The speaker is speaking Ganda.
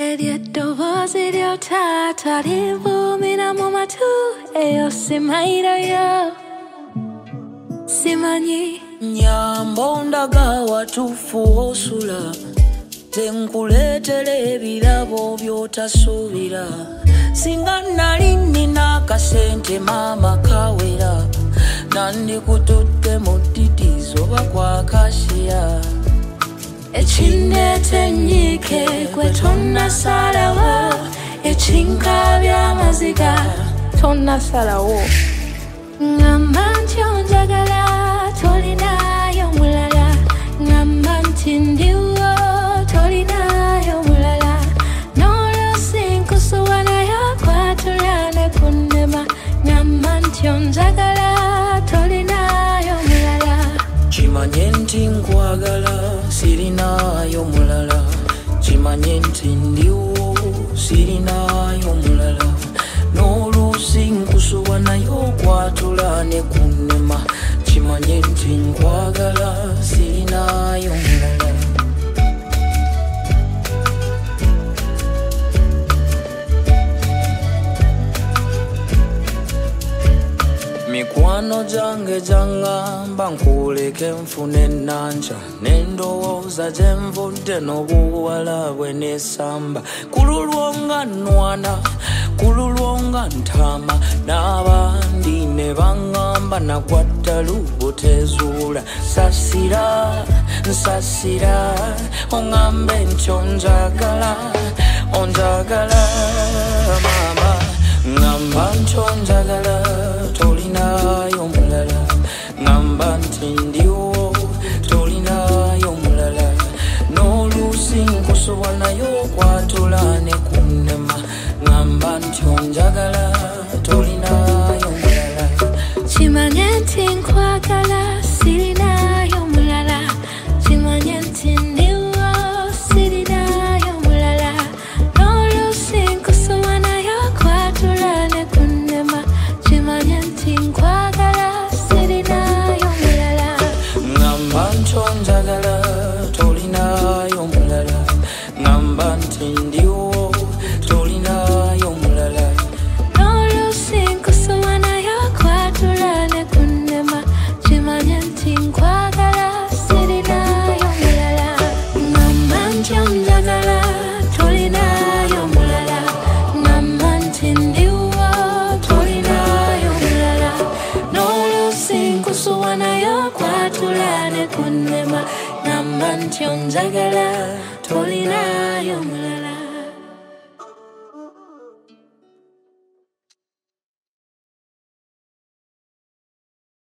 Edio tata rivu mina mama tu eyo simaira yo simanyi nyambo ndaga watufu osula tenkuleetera ebirabo by'otasuubira singa nali nina akasente maama kawera nandikutudde mu ddidi zoba kwa kashiya ekindeeta enyiike gwe tonnasalawo ekinka by'amaziga tonnasalawo ngamba nti onjagala tolinayo mulala ngamba nti ndiwo tolinayo mulala n'oluusi nkusuwa nayo kwatula ne kunnema ngamba nti onjagala tolinayo mulala kimanye nti nkwagala sirinayo mulala kimanye nti ndiwo sirinayo mulala n'oluusi nkusuwa nayo kwatula ne kunnema kimanye nti nkwagala sirinayo mulala mikwano jange jangamba nkuleke nfune ennanja n'endowooza gye nvudde n'obuwala bwe n'essamba kululwonga nnwana kululwonga ntama n'abandi ne baŋŋamba nagwaddalu butezuula nsasira nsasira oŋŋambe nti onjagala onjagala maama ŋŋamba nti onjagala tolinayo mulala ŋŋamba nti ndiwo tolinayo mulala n'oluusi nkusuba nayo kwatula ne kunnema ŋŋamba nti onjagala tolinayo mulala kimanye nti nkwagala sirinayo mulala kimanye nti ndiwo sirinayo mulala n'oluusi nkusuba nayo kwatula ne kunnema kimanye nti nkwagala sirinayo mulala ŋŋamba nti onjagala tolinayo mulala ŋŋamba nti ndiwo tolinayo mulala n'oluusi nkusuba nayo kwatula ne kunnema kimanye nti nkwagala sirinayo mulala ŋŋamba nti onjagala tolinayo mulala ŋŋamba nti ndiwo tolinayo mulala n'oluusi nkusuba nayo kwatula ne kunnema ŋŋamba nti onjagala tolinayo mulala